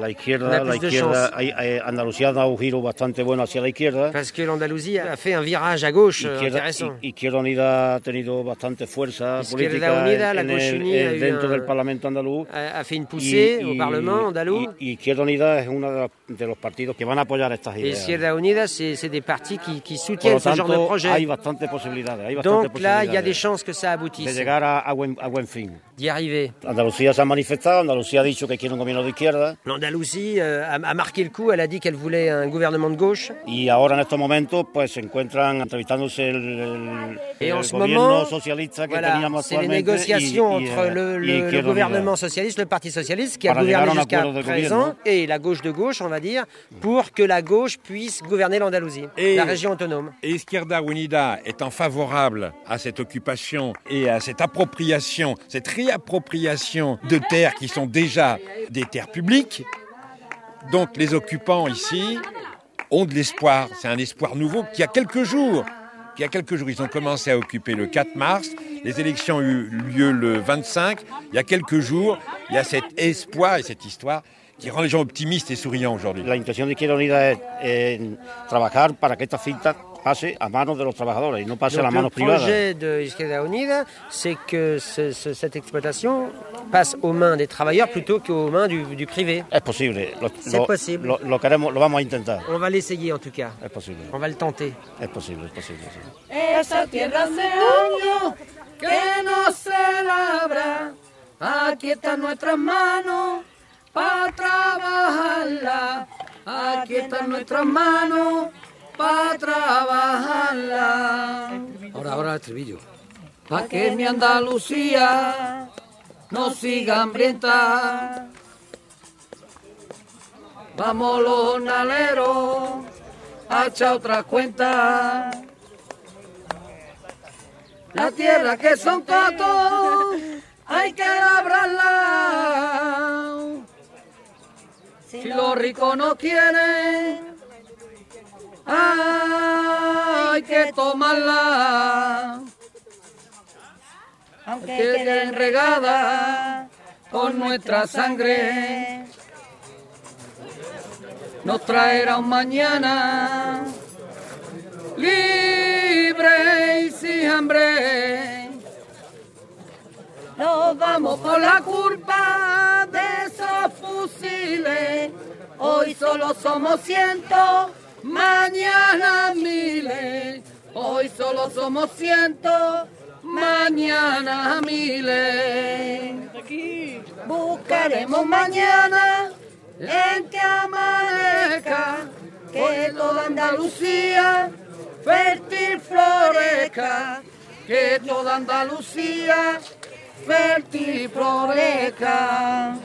La izquierda, Andalucía ha dado un giro bastante bueno hacia la izquierda. Parce que l'Andalousie a fait un virage à gauche intéressant. Izquierda Unida ha tenido bastante fuerza Izquierda política Unida, la gauche unie dentro del Parlamento andaluz. A fait une poussée au Parlement andalou. Y Izquierda Unida es uno de los partidos que van a apoyar estas ideas. Izquierda Unida, c'est des partis qui soutiennent ce genre de projet. Hay bastantes posibilidades. Donc là, il y a des chances que ça aboutisse. De llegar a buen fin. D'y arriver. Andalucía se ha manifestado, Andalucía ha dicho que quiere un gobierno de izquierda. L'Andalousie a marqué le coup, elle a dit qu'elle voulait un gouvernement de gauche. Y ahora en estos momentos pues se encuentran entrevistándose el gobierno socialista que teníamos actualmente. C'est les négociations entre le gouvernement socialiste, le Parti socialiste qui a gouverné jusqu'à présent, et la gauche de gauche, on va dire, pour que la gauche puisse gouverner l'Andalousie, la région autonome. Et Izquierda Unida étant favorable à cette occupation et à cette appropriation, cette réappropriation de terres qui sont déjà des terres publiques, donc les occupants ici ont de l'espoir. C'est un espoir nouveau qui a quelques jours, ils ont commencé à occuper le 4 mars, les élections ont eu lieu le 25, il y a quelques jours, il y a cet espoir et cette histoire qui rend les gens optimistes et souriants aujourd'hui. La intención de Izquierda Unida es trabajar para que esta finca pase a manos de los trabajadores y no pase a las manos privadas. Le projet de Izquierda Unida, c'est que cette exploitation passe aux mains des travailleurs plutôt qu'aux mains du privé. Es posible. C'est possible. Lo queremos, lo vamos a intentar. On va l'essayer en tout cas. Es posible. On va le tenter. Es posible, es posible. Sí. Esa tierra hace años que no se labra. Aquí están nuestras manos para trabajarla. Aquí están nuestras manos para trabajarla. Ahora el estribillo. Pa' que mi Andalucía no siga hambrienta. Vamos los jornaleros a echar otra cuenta. La tierra que son cotos hay que labrarla. Si los ricos no quieren, hay que tomarla. Aunque queden regadas con nuestra sangre, nos traerá un mañana libre y sin hambre. Nos vamos por la culpa de esos fusiles. Hoy solo somos 100, mañana miles. Hoy solo somos 100, mañana miles. Buscaremos mañana en que amanezca, que toda Andalucía fértil florezca, que toda Andalucía fértil florezca.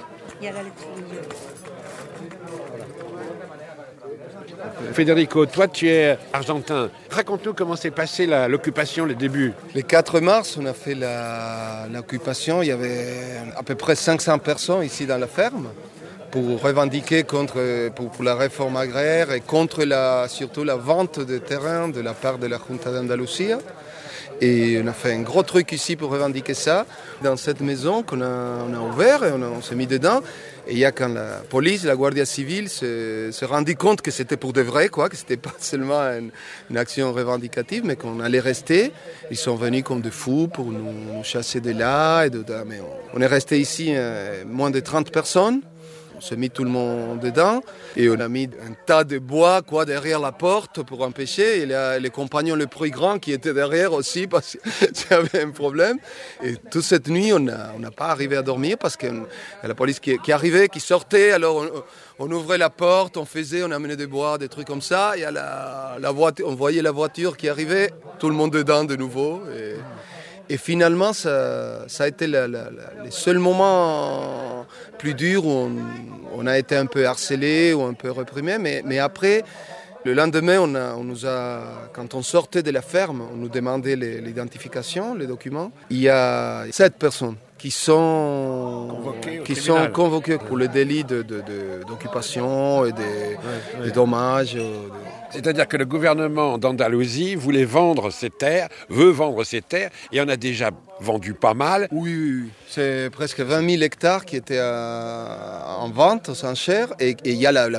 Federico, toi tu es argentin. Raconte-nous comment s'est passée l'occupation, le début. Le 4 mars, on a fait l'occupation. Il y avait à peu près 500 personnes ici dans la ferme pour revendiquer pour la réforme agraire et contre surtout la vente de terrain de la part de la Junta d'Andalucía. Et on a fait un gros truc ici pour revendiquer ça. Dans cette maison qu'on a ouvert, et on s'est mis dedans. Et il y a quand la police, la Guardia Civile se rendit compte que c'était pour de vrai, que c'était pas seulement une action revendicative, mais qu'on allait rester. Ils sont venus comme des fous pour nous chasser de là. Mais on est resté ici moins de 30 personnes. On s'est mis tout le monde dedans et on a mis un tas de bois derrière la porte pour empêcher. Et les compagnons le plus grand qui étaient derrière aussi parce qu'il y avait un problème. Et toute cette nuit, on n'a pas arrivé à dormir parce que la police qui arrivait, qui sortait. Alors on ouvrait la porte, on amenait des bois, des trucs comme ça. Et la voiture, on voyait la voiture qui arrivait, tout le monde dedans de nouveau. Et finalement, ça a été le seul moment plus dur où on a été un peu harcelé ou un peu réprimé. Mais après, Le lendemain, quand on sortait de la ferme, on nous demandait l'identification, les documents. Il y a 7 personnes qui sont convoquées pour le délit d'occupation et des dommages. C'est-à-dire que le gouvernement d'Andalousie veut vendre ses terres, et en a déjà vendu pas mal. Oui. C'est presque 20 000 hectares qui étaient en vente, aux enchères, et il y a la